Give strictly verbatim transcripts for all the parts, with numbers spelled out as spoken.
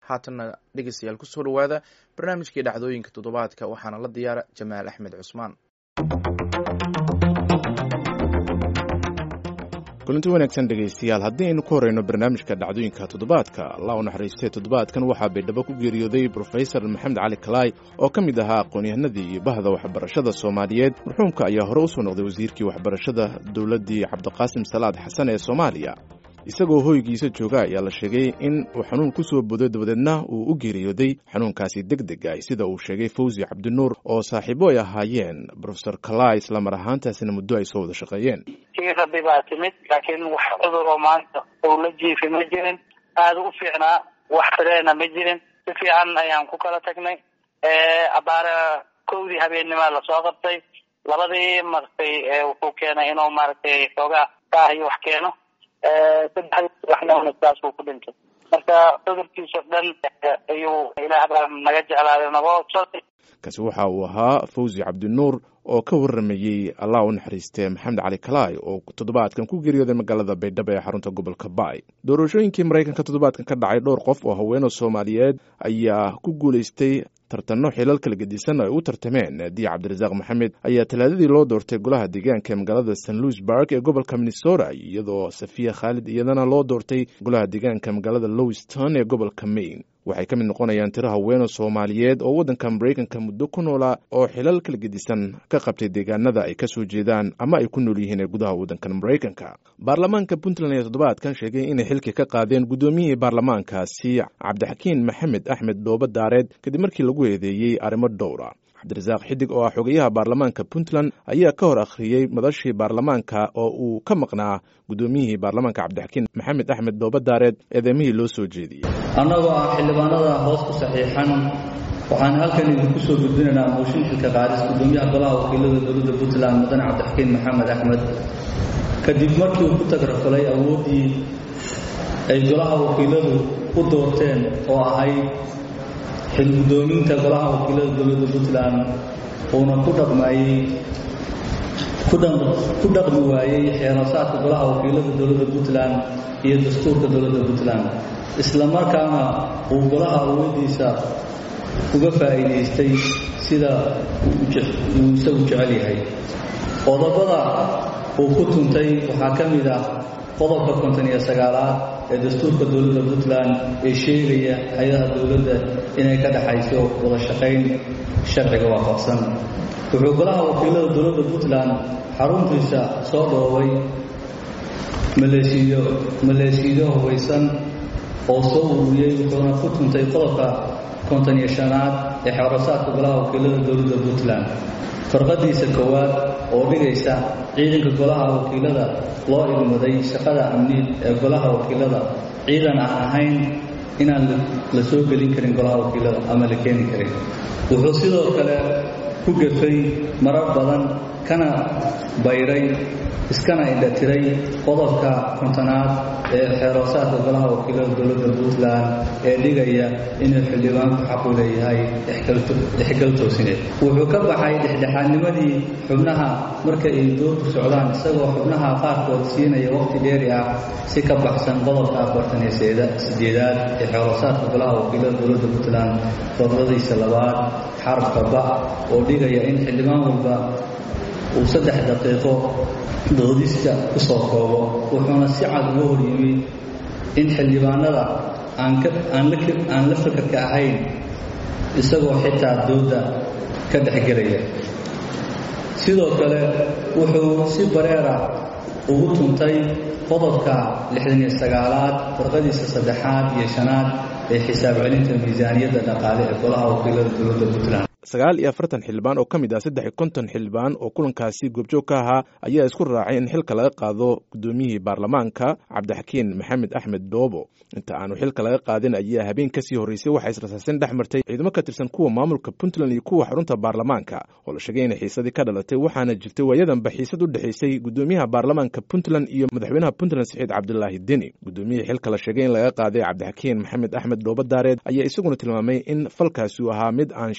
haatanna dhegeystayaal kusoo dhawaada barnaamijkii dhacdooyinka toddobaadka waxaana la diyaara Jamaal Axmed Cusmaan. kulanti wanaagsan dhegaystayaal, haddii aynu ku horeyno barnaamijka dhacdooyinka toddobaadka, allah u naxariistay toddobaadkan waxaa baydhabo ku geeriyooday Professor Maxamed Cali Kalaay oo ka mid ahaa aqoon-yahanadii iyo bahda waxbarashada Soomaaliyeed. marxuumka ayaa hore u soo noqday wasiirkii waxbarashada dowladdii Cabdiqaasim Salaad Xasan ee Soomaaliya. isagoo hoygiisa jooga ayaa la sheegay in uu xanuun ku soo boday dabadeedna uu u geeriyooday xanuunkaasi degdeg ah, sida uu sheegay Fawzi Cabdinuur oo saaxiibo ay ahaayeen Professor Kalaay isla mar ahaantaasina muddo ay soo wada shaqeeyeen. tii rabbi baa timid, laakiin wax cudur oo maanta uu la jiifi ma jirin, aada u fiicnaa, wax tareena ma jirin, si fiican ayaan ku kala tagnay. abaara kowdii habeennima lasoo qabtay, labadii martay wuxuu keenay inuu maaragtay xoogaa kaahiyo wax keeno, saddexdii waxna saas uu ku dhintay. marka cudurkiisa dhan ayuu ilaah baa naga jeclaaday naga codsaday. kaasi waxa uu ahaa Fawzi Cabdinuur oo ka warramayey allah u naxariistay Maxamed Cali Kalaay oo toddobaadkan ku geeriyooday magaalada Baydhabo ee xarunta gobolka Baay. doorashooyinkii Mareykanka toddobaadkan ka dhacay, dhowr qof oo haween Soomaaliyeed ayaa ku guuleystay tartanno xilal kala gedisan ay u tartameen. Naadiye Cabdirasaaq Maxamed ayaa talaadadii loo doortay golaha deegaanka ee magaalada Saint Louis Park ee gobolka Minnesota, iyadoo Safiya Khalid iyadana loo doortay golaha deegaanka magaalada Lewiston ee gobolka Maine. waxay ka mid noqonayaan tiro haween Soomaaliyeed oo waddanka Mareykanka muddo ku noolaa oo xilal kala gedisan ka qabtay deegaanada ay ka soo jeedaan ama ay ku nool yihiin ee gudaha waddanka Mareykanka. baarlamaanka Puntland ayaa toddobaadkan sheegay inay xilka ka qaadeen gudoomiyihii baarlamaankaasi Cabdixakiin Maxamed Axmed Dooba Daareed kadib markii lagu eedeeyey arrimo dhowr ah. Cabdirasaaq Xidig oo ah xogayaha baarlamaanka Puntland ayaa ka hor akhriyey madashii baarlamaanka oo uu ka maqnaa gudoomiyihii baarlamaanka Cabdixakiin Maxamed Axmed Dooba Daareed eedamihii loo soo jeediyey. annagoo ah xildhibaanada hoos ku saxiixan waxaan halkan idinku soo gudbinaynaa mooshin xilka qaadis gudoomiyaha golaha wakiilada dowladda Puntland mudane Cabdixakiin Maxamed Axmed kadib markii uu ku tagrafalay awooddii ay golaha wakiiladu u doorteen oo ahayd xilgudoominta golaha wakiilada dowladda Puntland uuna ku dhaqmayey ku dhaqmi waayey xeerasaadka golaha wakiilada dowladda Puntland iyo dastuurka dowladda Puntland, isla markaana uu golaha awoodiisa uga faa'iidaystay sida uu isagu jecel yahay. qodobada uu ku tuntay waxaa ka mid ah qodobka konton iyo sagaalaad ee dastuurka dowladda Puntland ee sheegaya hay-adaha dowladda inay ka dhaxayso wada shaqayn sharciga waafaqsan. wuxuu golaha wakiilada dowladda Puntland xaruntiisa soo dhoobay maleesiyo maleesiyo hubeysan oo soo ururiyey, wuxuuna ku tuntay qodobka konton iyo shanaad ee xeerasaadka golaha wakiilada dowladda Puntland farqadiisa koowaad oo dhigaysa ciidanka golaha wakiilada loo idmaday shaqada amniid ee golaha wakiilada ciidan aan ahayn inaan la soo gelin karin golaha wakiilada ama la keeni karin. wuxuu sidoo kale ku gafay marar badan kana bayray iskana indhatiray qodobka kontonaad ee xeerasaadka golaha wakiilada dowladda Puntland ee dhigaya inuu xildhibaanku xaq u leeyahay dhexgal toosineed. wuxuu ka baxay dhexdhexaadnimadii xubnaha marka ay doorku socdaan, isagoo xubnaha qaarkood siinaya waqti dheeri ah si ka baxsan qodobka afartan iyo sideedaad ee xeerasaadka golaha wakiilada dowladda Puntland farqadiisa labaad xarafka ba oo dhigaya in xildhibaan walba uu saddex daqiiqo doodista ku soo koobo. wuxuuna si cad uga hor yimid in xildhibaanada aan la fakarka ahayn isagoo xitaa dooda ka dhexgelaya. sidoo kale wuxuu si bareera ugu tuntay qodobka lixdan iyo sagaalaad farqadiisa saddexaad iyo shanaad ee xisaab celinta miisaaniyadda dhaqaale ee golaha wakiilada dowladda Puntland. sagaal iyo afartan xildhibaan oo ka mid ah saddex iyo konton xildhibaan oo kulankaasi goobjoog ka ahaa ayaa isku raacay in xilka laga qaado gudoomiyihii baarlamaanka Cabdixakiin Maxamed Axmed Doobo. inta aanu xilka laga qaadin ayaa habeen kasii horreysay waxay israsaasin dhex martay ciidamo ka tirsan kuwa maamulka Puntland iyo kuwa xarunta baarlamaanka oo la sheegay in xiisadii ka dhalatay, waxaana jirtay waayadanba xiisad u dhexaysay gudoomiyaha baarlamaanka Puntland iyo madaxweynaha Puntland Saciid Cabdulaahi Deni. gudoomiyihii xilka la sheegay in laga qaaday Cabdixakiin Maxamed Axmed Dooba Daareed ayaa isaguna tilmaamay in falkaasi uu ahaa mid aan sharci ahayn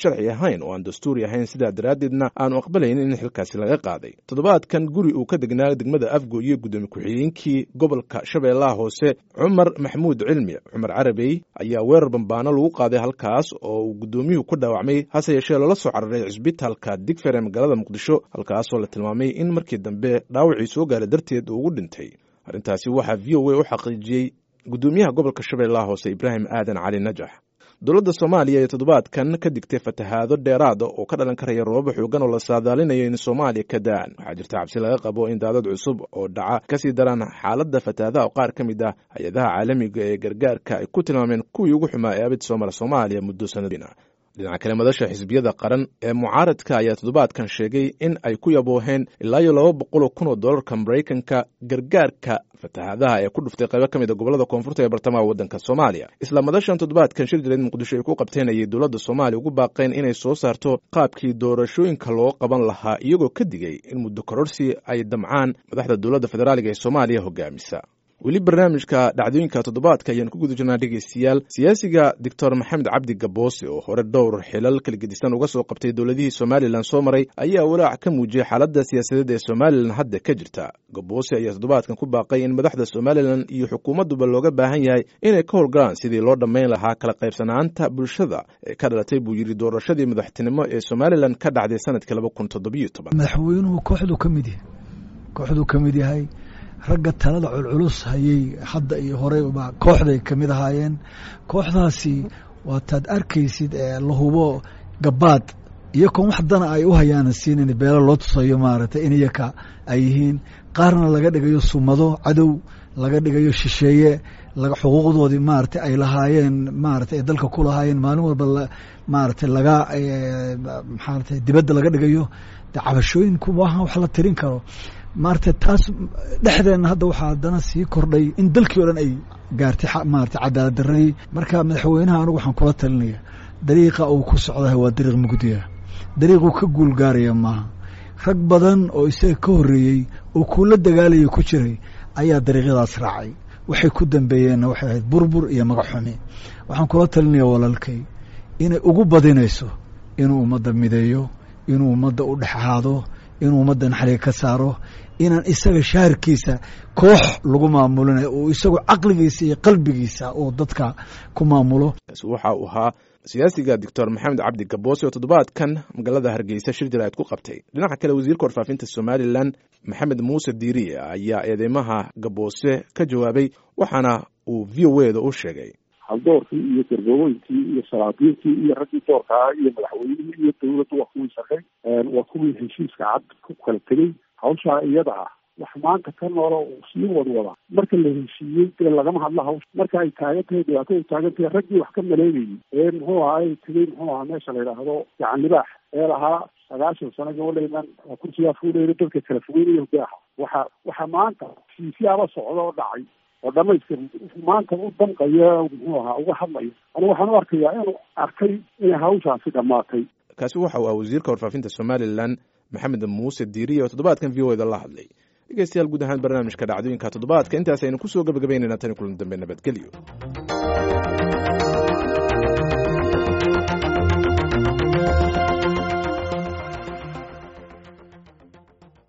habboonayn oo aan dastuuri ahayn sidaa daraaddeedna aanu aqbalaynin in xilkaasi laga qaaday. toddobaadkan guri uu ka degnaa degmada afgo iyo gudoomiye ku-xigeenkii gobolka shabeellaha hoose cumar maxamuud cilmi cumar carabey ayaa weerar bambaano lagu qaaday halkaas oo uu gudoomiyuhu ku dhaawacmay hase yeeshee loola soo cararay cisbitaalka digfer ee magaalada muqdisho halkaasoo la tilmaamay in markii dambe dhaawacii soo gaaray darteed uu ugu dhintay. arrintaasi waxaa v o a u xaqiijiyey gudoomiyaha gobolka shabeellaha hoose ibraahim aadan cali najax. dowladda soomaaliya ee toddobaadkan ka digtay fatahaado dheeraada oo ka dhalan karaya roobaba xoogan oo la saadaalinayo in soomaaliya ka da'an. waxaa jirta cabsi laga qabo in daadad cusub oo dhaca kasii daraan xaaladda fatahaadaha oo qaar ka mid ah hay-adaha caalamiga ee gargaarka ay ku tilmaameen kuwii ugu xumaa ee abid soo mara soomaaliya muddo sanadiina. dhinaca kale madasha xisbiyada qaran ee mucaaradka ayaa toddobaadkan sheegay in ay ku yabooheen ilaa iyo laba boqol oo kun oo dollarka maraykanka gargaarka fatahaadaha ee ku dhuftay qaybo ka mid a gobolada koonfurta ee bartamaha waddanka soomaaliya. isla madashan toddobaadkan shir jireed muqdisho ay ku qabteen ayay dowladda soomaaliya ugu baaqeen inay soo saarto qaabkii doorashooyinka loo qaban lahaa iyagoo ka digay in muddo kororsi ay damcaan madaxda dowladda federaaliga ee soomaaliya hogaamisa. weli barnaamijka dhacdooyinka toddobaadka ayaan ku guda jirnaa dhegeystayaal. siyaasiga doctor maxamed cabdi gaboose oo hore dhowr xilal kala gedisan uga soo qabtay dowladihii somalilan soo maray ayaa walaac ka muujiyey xaaladda siyaasadeed ee somalilan hadda ka jirta. gaboose ayaa toddobaadkan ku baaqay in madaxda somalilan iyo xukuumadduba looga baahan yahay inay ka howlgalaan sidii loo dhammayn lahaa kala qaybsanaanta bulshada ee ka dhalatay buu yidhi doorashadii madaxtinimo ee somalilan ka dhacday sanadkii laba kun toddobiyo toban. madaxweynuhu kooxduu ka mid yahay kooxduu ka mid yahay ragga talada culculus hayay hadda iyo horeyba kooxday ka mid ahaayeen. kooxdaasi waataad arkaysid ee la hubo gabaad iyo kon wax dana ay u hayaanan siinin beelo loo tusayo maaragtay in iyaka ay yihiin qaarna laga dhigayo sumado cadow laga dhigayo shisheeye laga xuquuqdoodii maaragtay ay lahaayeen maaragtay ay dalka ku lahaayeen maalin walba maaragtay laga maxaaragtay dibadda laga dhigayo cabashooyinku maaha wax la tirin karo. maaragtay taas dhexdeena hadda waxaa haddana sii kordhay in dalkii o dhan ay gaartay maaragtay cadaalad darradii. marka madaxweynaha anigu waxaan kula talinaya dariiqa uu ku socdahay waa dariiq mugdiya, dariiquu ka guul gaaraya maaha. rag badan oo isaga ka horreeyey oo kuula dagaalaya ku jiray ayaa dariiqyadaas raacay. waxay ku dambeeyeenna waxay ahayd burbur iyo magaxxumi. waxaan kula talinaya walaalkay inay ugu badinayso inuu ummadda mideeyo, inuu ummadda u dhex ahaado, inuu ummaddan xaliga ka saaro, inaan isaga shaharkiisa koox lagu maamulinayo oo isagu caqligiisa iyo qalbigiisa oo dadka ku maamulo. waxa uu ahaa siyaasiga doctor maxamed cabdi gaboose oo toddobaadkan magaalada hargeysa shir jaraa'id ku qabtay. dhinaca kale wasiirka warfaafinta somalilan maxamed muuse diiriye ayaa eedeymaha gaboose ka jawaabay waxaana uu v o a da u sheegay haldoorkii iyo garbaweynkii iyo salaadiintii iyo raggii doorkaa iyo madaxweynihii iyo dawladdu waa kuwii shaqay waa kuwii heshiiska cad ku kala tegey. hawshaa iyada ah wax maanta ka noolo sii wadwada marka la heshiiyey dee lagama hadla hawsha marka ay taagan tahay dhibaato ay taagan tahay raggii wax ka maleegayey ee muxuu ahaay tegey muxuu ahaa meesha la yidhaahdo gacan libaax ee lahaa sagaashan sano gabalaynan kursigaa fuulayna dadka kala fogeynaya hogaaha waxa waxa maanta siisiyaaba socda oo dhacay oo dhamaystir maanta u danqaya muxuu ahaa uga hadlayo anigu waxaan u arkayaa inuu arkay inay hawshaasi dhammaatay. kaasi waxa uu ah wasiirka warfaafinta somalilan maxamed muuse diiriye oo toddobaadkan v o da la hadlay. dhegeystayaal guud ahaan barnaamijka dhacdooyinka toddobaadka intaas aynu kusoo gabagabaynayna tani kulan dambe nabadgelyo.